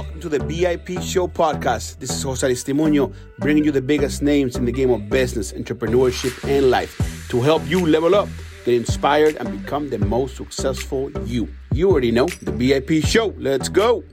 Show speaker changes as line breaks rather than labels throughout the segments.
Welcome to the VIP Show podcast. This is Jose Aristimuño, bringing you the biggest names in the game of business, entrepreneurship, and life to help you level up, get inspired, and become the most successful you. You already know, the VIP Show. Let's go.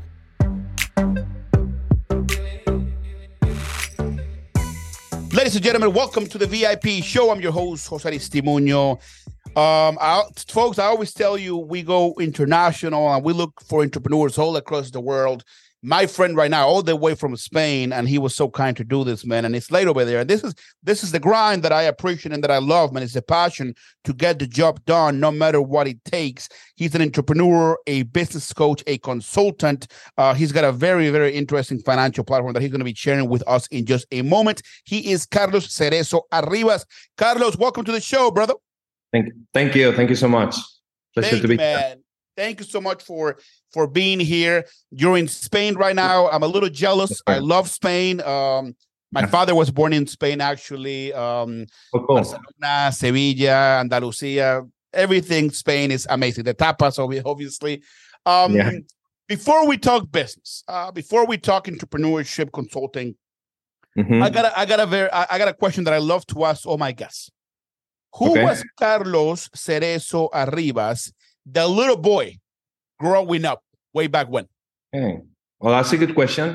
Ladies and gentlemen, welcome to the VIP Show. I'm your host, Jose Aristimuño. Folks, I always tell you, we go international and we look for entrepreneurs all across the world. My friend right now, all the way from Spain, and he was so kind to do this, man. And it's late over there. And this is the grind that I appreciate and that I love, man. It's the passion to get the job done, no matter what it takes. He's an entrepreneur, a business coach, a consultant. He's got a very, very interesting financial platform that he's going to be sharing with us in just a moment. He is Carlos Cerezo Arribas. Carlos, welcome to the show, brother.
Thank you. Thank you so much. Pleasure to be here.
Thank you so much for being here. You're in Spain right now. I'm a little jealous. I love Spain. My father was born in Spain, actually. Cool. Barcelona, Sevilla, Andalusia, everything Spain is amazing. The tapas, obviously. Before we talk business, before we talk entrepreneurship consulting, I got a question that I love to ask all my guests. Who was Carlos Cerezo Arribas, the little boy growing up way back when?
Okay. Well, that's a good question.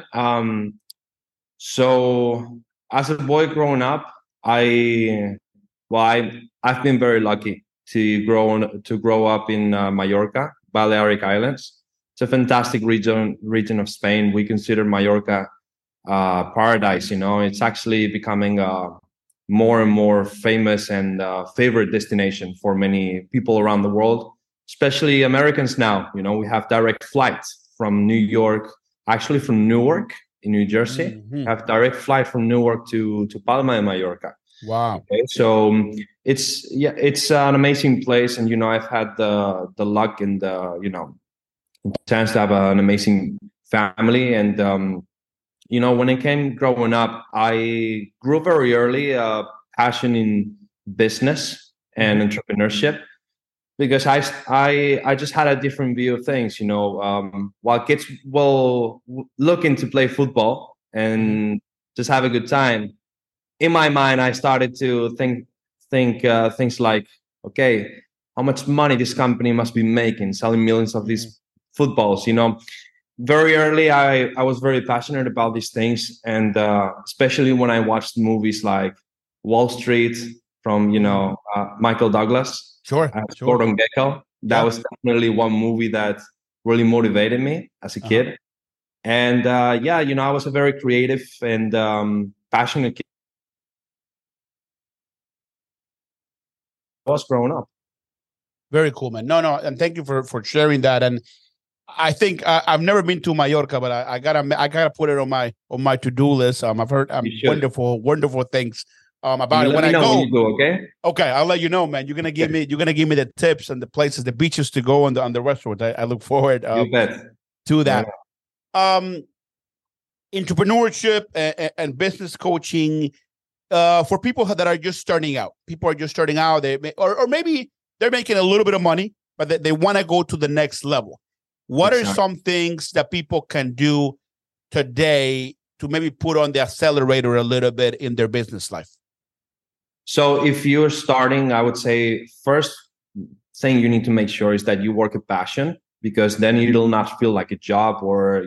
So as a boy growing up, I've been very lucky to grow up in Mallorca, Balearic Islands. It's a fantastic region of Spain. We consider Mallorca paradise. You know, it's actually becoming more and more famous and favorite destination for many people around the world, especially Americans now. You know, we have direct flights from New York, actually from Newark in New Jersey. Mm-hmm. Have direct flight from Newark to Palma de Mallorca.
Wow.
Okay, so it's an amazing place, and I've had the luck and the chance to have an amazing family. And when I came growing up, I grew very early passion in business and entrepreneurship, because I just had a different view of things. While kids will looking to play football and just have a good time, in my mind I started to think things like, okay, how much money this company must be making selling millions of these footballs. Very early, I was very passionate about these things, and especially when I watched movies like Wall Street from Michael Douglas, Gordon Gekko. That was definitely one movie that really motivated me as a kid. And I was a very creative and passionate kid. I was growing up.
Very cool, man. No, and thank you for sharing that. And I think I've never been to Mallorca, but I gotta put it on my to-do list. I've heard wonderful things about it. When I go,
when you go,
okay, I'll let you know, man. You're gonna give me the tips and the places, the beaches to go on the restaurant. I look forward to that. Entrepreneurship and business coaching for people that are just starting out. People are just starting out. Or maybe they're making a little bit of money, but they want to go to the next level. What are some things that people can do today to maybe put on the accelerator a little bit in their business life?
So if you're starting, I would say first thing you need to make sure is that you work a passion, because then it'll not feel like a job or,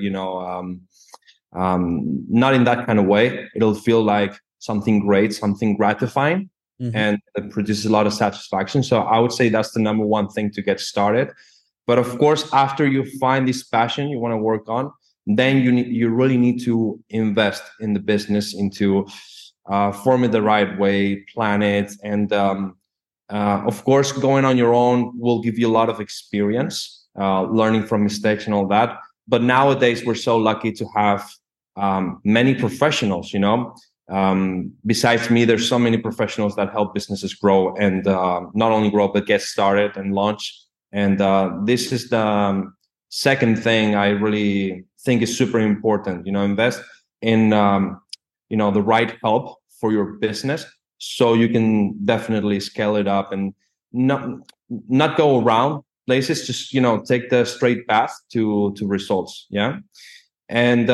not in that kind of way. It'll feel like something great, something gratifying, and it produces a lot of satisfaction. So I would say that's the number one thing to get started. But of course, after you find this passion you want to work on, then you really need to invest in the business, into form it the right way, plan it. And of course, going on your own will give you a lot of experience, learning from mistakes and all that. But nowadays, we're so lucky to have many professionals, besides me, there's so many professionals that help businesses grow, and not only grow, but get started and launch. And this is the second thing I really think is super important. Invest in the right help for your business, so you can definitely scale it up and not go around places. Just take the straight path to results. Yeah. And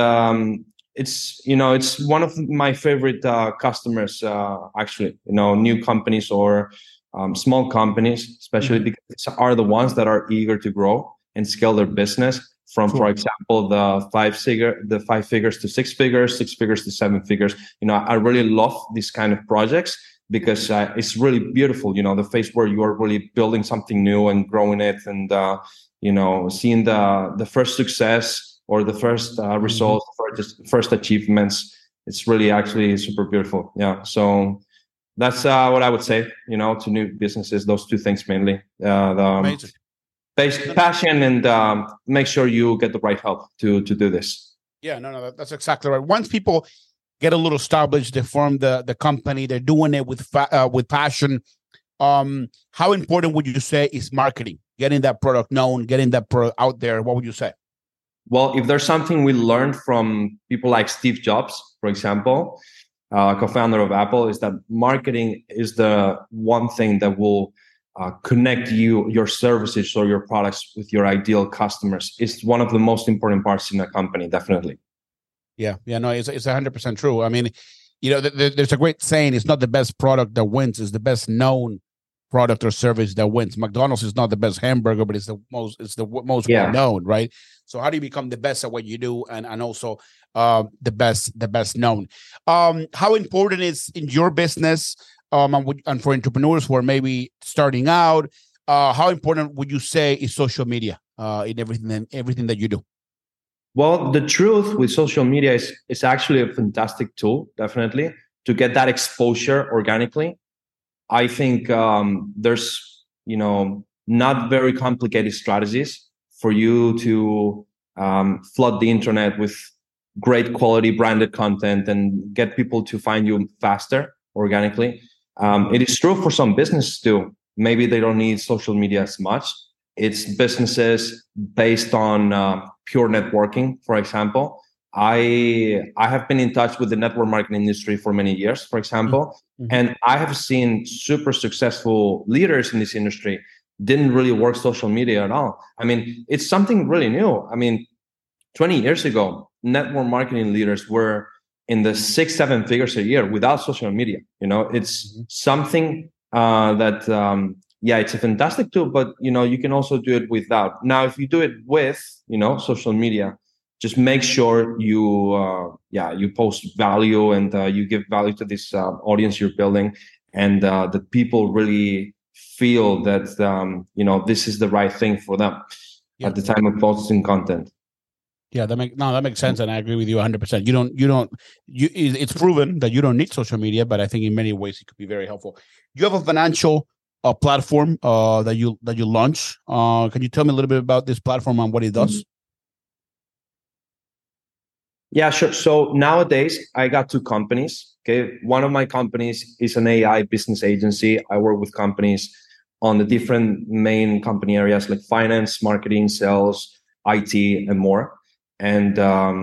it's it's one of my favorite customers, actually. New companies or small companies, especially because these are the ones that are eager to grow and scale their business from, for example, the five figures to six figures to seven figures. I really love these kind of projects because it's really beautiful. The phase where you are really building something new and growing it, and seeing the first success or the first results, first achievements. It's really actually super beautiful. Yeah. So that's what I would say, to new businesses, those two things mainly.
Amazing.
Passion and make sure you get the right help to do this.
Yeah, no, that's exactly right. Once people get a little established, they form the company, they're doing it with passion. How important would you say is marketing, getting that product known, getting that product out there? What would you say?
Well, if there's something we learned from people like Steve Jobs, for example, co-founder of Apple, is that marketing is the one thing that will connect your services or your products with your ideal customers. It's one of the most important parts in a company, definitely.
Yeah, no, it's 100% true. I mean, there's a great saying: it's not the best product that wins; it's the best known product or service that wins. McDonald's is not the best hamburger, but it's the most well known, right? So how do you become the best at what you do, and also the best known? How important is in your business, and for entrepreneurs who are maybe starting out, how important would you say is social media in everything that you do?
Well, the truth with social media is it's actually a fantastic tool, definitely, to get that exposure organically. I think there's, not very complicated strategies for you to flood the internet with great quality branded content and get people to find you faster organically. It is true for some businesses too. Maybe they don't need social media as much. It's businesses based on pure networking, for example. I have been in touch with the network marketing industry for many years, for example, and I have seen super successful leaders in this industry didn't really work social media at all. I mean, it's something really new. I mean, 20 years ago, network marketing leaders were in the 6-7 figures a year without social media. It's something that it's a fantastic tool, but you can also do it without. Now, if you do it with social media, just make sure you post value and you give value to this audience you're building, and that people really feel that this is the right thing for them at the time of posting content.
Yeah, that makes sense, and I agree with you 100%. It's proven that you don't need social media, but I think in many ways it could be very helpful. You have a financial platform that you launch. Can you tell me a little bit about this platform and what it does?
Yeah, sure. So nowadays I got two companies. Okay, one of my companies is an AI business agency. I work with companies on the different main company areas like finance, marketing, sales, IT, and more. And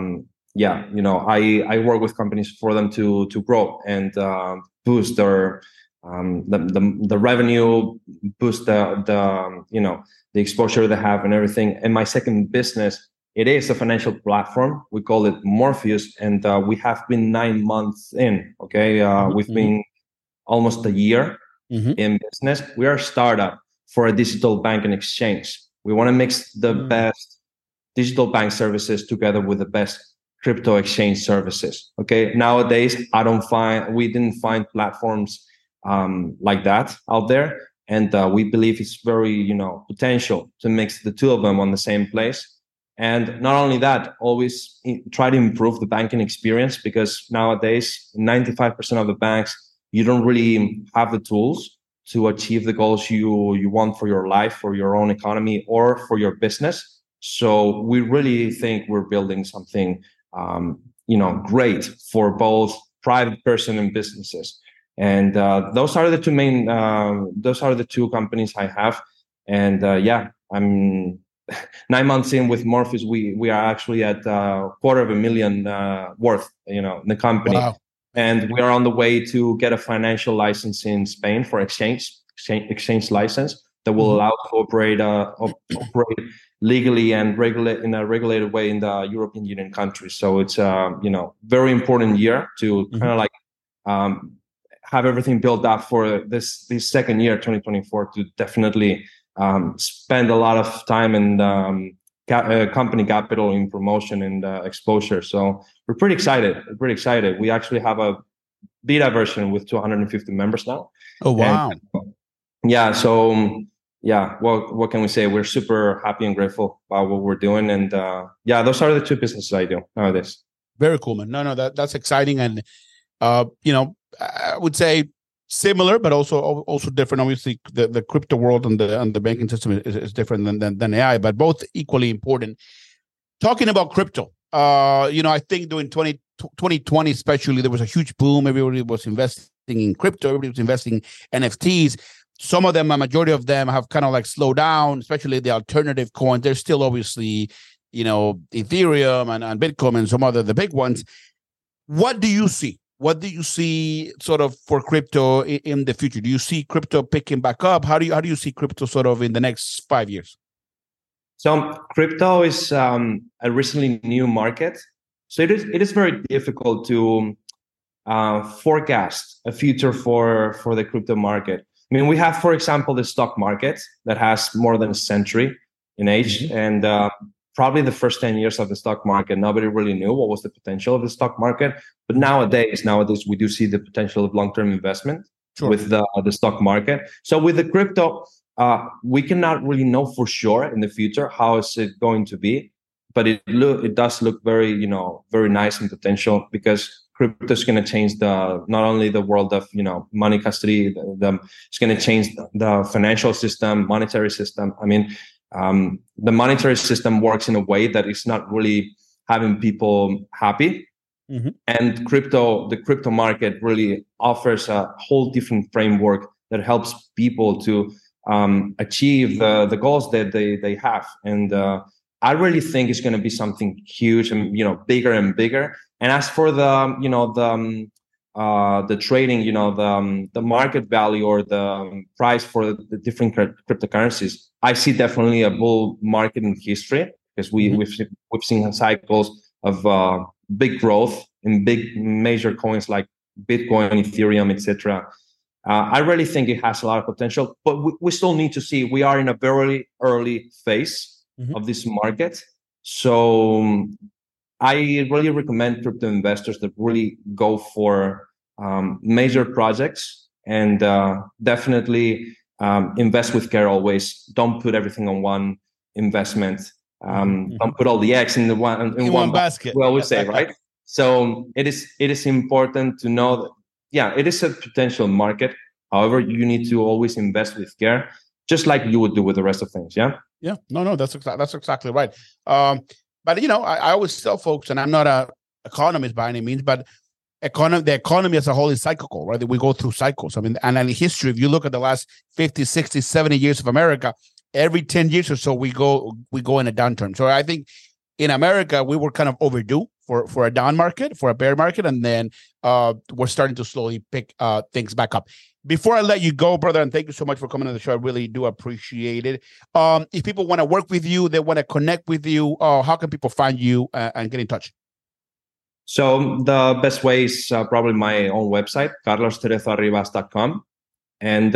I work with companies for them to grow and boost their the revenue, boost the exposure they have and everything. And my second business, it is a financial platform. We call it Morpheus, and we have been 9 months in. Okay, we've been almost a year in business. We are a startup for a digital bank and exchange. We want to mix the best digital bank services together with the best crypto exchange services. Okay, nowadays we didn't find platforms like that out there, and we believe it's very potential to mix the two of them on the same place. And not only that, always try to improve the banking experience, because nowadays 95% of the banks, you don't really have the tools to achieve the goals you want for your life, for your own economy, or for your business. So we really think we're building something great for both private person and businesses. And those are the two companies I have. And I'm 9 months in with Morpheus. We are actually at $250,000 worth, in the company. Wow. And we are on the way to get a financial license in Spain for exchange license. that will allow to operate legally and regulate in a regulated way in the European Union countries. So it's very important year to kind of like have everything built up for this second year, 2024, to definitely spend a lot of time and company capital in promotion and exposure. So we're pretty excited. We actually have a beta version with 250 members now.
Oh, wow.
And, well, what can we say? We're super happy and grateful about what we're doing. And those are the two businesses I do nowadays.
Very cool, man. No, that's exciting. And, I would say similar, but also different. Obviously, the crypto world and the banking system is different than AI, but both equally important. Talking about crypto, I think during 2020, especially, there was a huge boom. Everybody was investing in crypto. Everybody was investing in NFTs. Some of them, a majority of them, have kind of like slowed down, especially the alternative coins. There's still obviously, Ethereum and Bitcoin and some other the big ones. What do you see? What do you see sort of for crypto in the future? Do you see crypto picking back up? How do you see crypto sort of in the next 5 years?
So crypto is a recently new market. So it is very difficult to forecast a future for the crypto market. I mean, we have, for example, the stock market that has more than a century in age, and probably the first 10 years of the stock market, nobody really knew what was the potential of the stock market. But nowadays, we do see the potential of long-term investment with the stock market. So with the crypto, we cannot really know for sure in the future how is it going to be, but it does look very, very nice and potential, because crypto is going to change not only the world of, money custody, it's going to change the financial system, monetary system. I mean, the monetary system works in a way that is not really having people happy. Mm-hmm. And the crypto market really offers a whole different framework that helps people to achieve the goals that they have. And I really think it's going to be something huge and, bigger and bigger. And as for the trading, the market value or the price for the different cryptocurrencies, I see definitely a bull market in history, because we've seen cycles of big growth in big major coins like Bitcoin, Ethereum, etc. I really think it has a lot of potential, but we still need to see. We are in a very early phase of this market, so I really recommend crypto investors that really go for major projects and definitely invest with care always. Don't put everything on one investment. Don't put all the eggs in one basket. We always say, right? So it is important to know that, it is a potential market. However, you need to always invest with care, just like you would do with the rest of things. Yeah.
Yeah. No, that's exactly right. But I always tell folks, and I'm not an economist by any means, but the economy as a whole is cyclical, right? We go through cycles. I mean, and in history, if you look at the last 50, 60, 70 years of America, every 10 years or so, we go in a downturn. So I think in America, we were kind of overdue for a down market, for a bear market, and then we're starting to slowly pick things back up. Before I let you go, brother, and thank you so much for coming on the show. I really do appreciate it. If people want to work with you, they want to connect with you, how can people find you and get in touch?
So the best way is probably my own website, carlosterezoarribas.com. And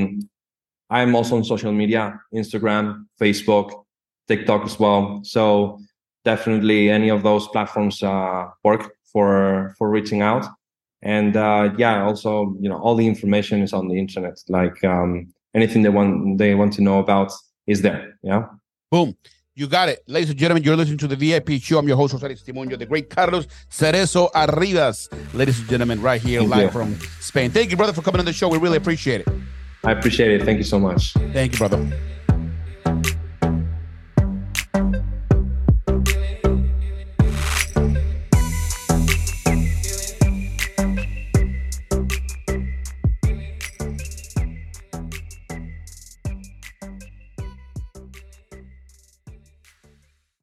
I'm also on social media, Instagram, Facebook, TikTok as well. So definitely any of those platforms work for reaching out. And also, all the information is on the internet. Like anything they want to know about is there. Yeah.
Boom. You got it. Ladies and gentlemen, you're listening to the VIP show. I'm your host, Jose Aristimuño, the great Carlos Cerezo Arribas. Ladies and gentlemen, right here, live from Spain. Thank you, brother, for coming on the show. We really appreciate it.
I appreciate it. Thank you so much.
Thank you, brother.